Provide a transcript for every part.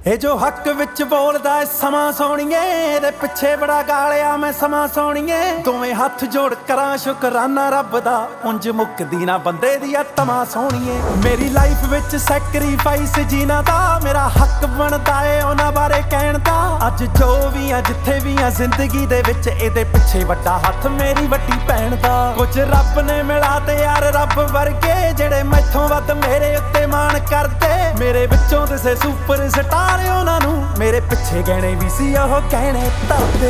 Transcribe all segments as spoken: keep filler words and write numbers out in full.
ਇਹ ਜੋ ਹੱਕ ਵਿੱਚ ਬੋਲਦਾ ਏ ਸਮਾਂ ਸੋਣੀਏ, ਇਹਦੇ ਪਿੱਛੇ ਬੜਾ ਗਾਲਿਆ ਮੈਂ ਸਮਾਂ ਸੋਣੀਏ। ਦੋਵੇਂ ਹੱਥ ਜੋੜ ਕਰਾਂ ਸ਼ੁਕਰਾਨਾ ਰੱਬ ਦਾ, ਉਂਝ ਮੁੱਕਦੀ ਨਾ ਬੰਦੇ ਦੀ ਆਤਮਾ ਸੋਣੀਏ। ਮੇਰੀ ਲਾਈਫ ਵਿੱਚ ਸੈਕਰੀਫਾਈਸ ਜੀਣਾ ਦਾ ਮੇਰਾ ਹੱਕ ਬਣਦਾ ਏ ਉਹਨਾਂ ਬਾਰੇ ਕਹਿਣ ਦਾ। ਅੱਜ ਜੋ ਵੀ ਆ ਜਿੱਥੇ ਵੀ ਆ ਜ਼ਿੰਦਗੀ ਦੇ ਵਿੱਚ, ਇਹਦੇ ਪਿੱਛੇ ਵੱਡਾ ਹੱਥ ਮੇਰੀ ਵੱਡੀ ਭੈਣ ਦਾ। ਕੁਝ ਰੱਬ ਨੇ ਮਿਲਾ ਤੇ ਯਾਰ ਰੱਬ ਵਰਗੇ, ਜਿਹੜੇ ਮੈਥੋਂ ਵੱਧ ਮੇਰੇ ਉੱਤੇ ਮਾਣ ਕਰਦੇ। ਮੇਰੇ ਵਿੱਚੋਂ ਦਿਸੇ ਸੁਪਰ ਸਟਾਰ ਉਹਨਾਂ ਨੂੰ, ਮੇਰੇ ਪਿੱਛੇ ਗਹਿਣੇ ਵੀ ਸੀ ਉਹ ਗਹਿਣੇ ਧਰਦੇ।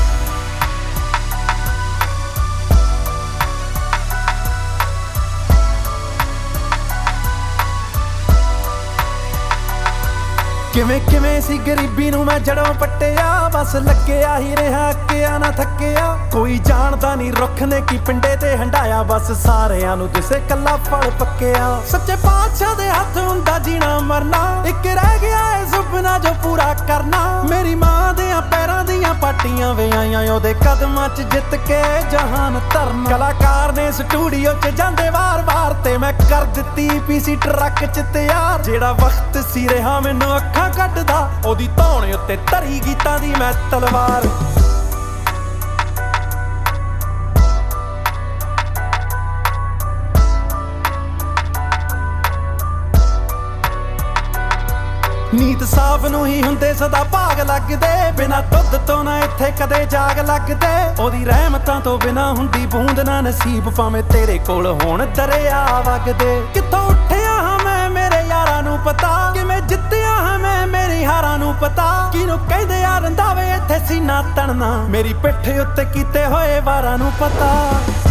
ਕਿਵੇਂ ਕਿਵੇਂ ਸੀ ਗਰੀਬੀ ਨੂੰ ਮੈਂ ਜੜੋਂ ਪੱਟਿਆ, ਬਸ ਲੱਗਿਆ ਹੀ ਰਿਹਾ ਅੱਕਿਆ ਨਾ ਥੱਕਿਆ। ਕੋਈ ਜਾਣਦਾ ਨਹੀਂ ਰੁੱਖ ਨੇ ਕੀ ਪਿੰਡੇ ਤੇ ਹੰਡਾਇਆ, ਬਸ ਸਾਰਿਆਂ ਨੂੰ ਦਿਸੇ ਕੱਲਾ ਫਲ ਪੱਕਿਆ। ਸੱਚੇ ਪਾਤਸ਼ਾਹ ਦੇ ਹੱਥ ਹੁੰਦਾ ਜੀਣਾ ਮਰਨਾ, ਇੱਕ ਰਹਿ ਗਿਆ ਏ ਸੁਪਨਾ ਜੋ ਪੂਰਾ ਕਰਨਾ। ਮੇਰੀ ਮਾਂ ਦੇ ਪੈਰਾਂ ਦੀਆਂ ਪਾਟੀਆਂ ਵੇ ਆਈਆਂ, ਉਹਦੇ ਕਦਮਾਂ 'ਚ ਜਿੱਤ ਕੇ ਜਹਾਨ ਧਰਨਾ। ਕਲਾਕਾਰ ਨੇ ਸਟੂਡੀਓ 'ਚ ਜਾਂਦੇ ਵਾਰ-ਵਾਰ, ਤੇ ਮੈਂ ਕਰ ਦਿੱਤੀ ਪੀਸੀ ਟਰੱਕ 'ਚ ਤਿਆਰ। ਜਿਹੜਾ ਵਕਤ ਸੀ ਰਿਹਾ ਮੈਨੂੰ ਅੱਖਾਂ ਕੱਢਦਾ, ਉਹਦੀ ਧੌਣ ਉੱਤੇ ਧਰੀ ਗੀਤਾਂ ਦੀ ਮੈਂ ਤਲਵਾਰ। ਨੀਤ ਸਾਫ ਨੂੰ ਹੀ ਹੁੰਦੇ ਸਦਾ ਭਾਗ ਲੱਗਦੇ, ਬਿਨਾਂ ਦੁੱਧ ਤੋਂ ਨਾ ਇੱਥੇ ਕਦੇ ਜਾਗ ਲੱਗਦੇ। ਉਹਦੀ ਰਹਿਮਤਾਂ ਤੋਂ ਬਿਨਾਂ ਹੁੰਦੀ ਬੂੰਦ ਨਾ ਨਸੀਬ, ਭਾਵੇਂ ਤੇਰੇ ਕੋਲ ਹੋਣ ਦਰਿਆ ਵਗਦੇ। ਕਿੱਥੋਂ ਉੱਠਿਆ ਹਾਂ ਮੈਂ ਮੇਰੇ ਯਾਰਾਂ ਨੂੰ ਪਤਾ, ਕਿਵੇਂ ਜਿੱਤਿਆ ਹਾਂ ਮੈਂ ਮੇਰੀ ਹਾਰਾਂ ਨੂੰ ਪਤਾ। ਕਿਹਨੂੰ ਕਹਿੰਦੇ ਆ ਰੰਧਾਵੇ ਇੱਥੇ ਸੀਨਾ ਤਣਨਾ, ਮੇਰੀ ਪਿੱਠ ਉੱਤੇ ਕੀਤੇ ਹੋਏ ਵਾਰਾਂ ਨੂੰ ਪਤਾ।